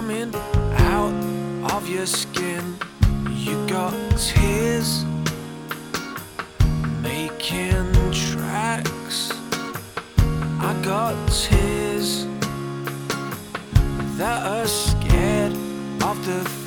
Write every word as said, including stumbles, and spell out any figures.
coming out of your skin. You got tears making tracks. I got tears that are scared of the